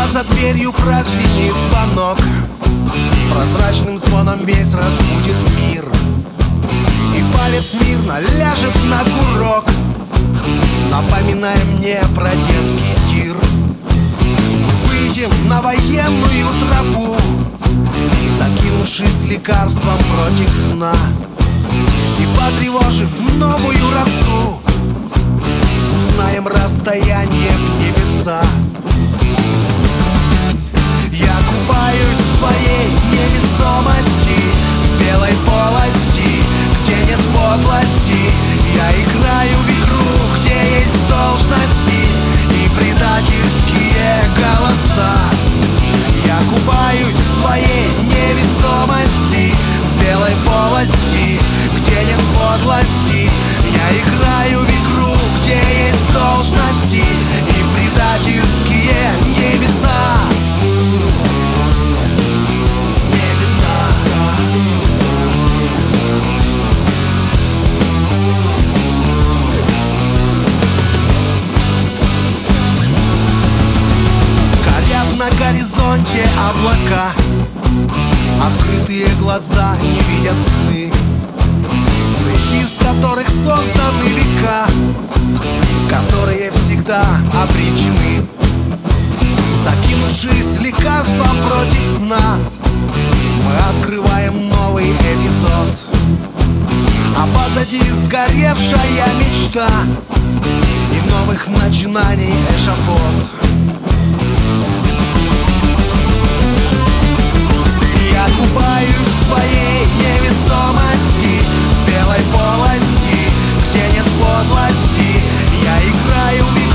за дверью прозвенит звонок, прозрачным звоном весь разбудит мир, и палец мирно ляжет на курок, напоминая мне про детский тир. Мы выйдем на военную тропу, закинувшись лекарством против сна, и потревожив новую росу, узнаем расстояние в небеса. Я купаюсь в своей невесомости, в белой полости, где нет подлости. Я играю в игру, где есть должности и предательские голоса. Я купаюсь в своей невесомости, в белой полости, где нет подлости. Я играю в игру, где есть должности и предательские небеса. На горизонте облака, открытые глаза не видят сны, сны, из которых созданы века, которые всегда обречены. Закинувшись лекарством против сна, мы открываем новый эпизод, а позади сгоревшая мечта и новых начинаний эшафот. Я купаюсь в своей невесомости, в белой полости, где нет подлости. Я играю в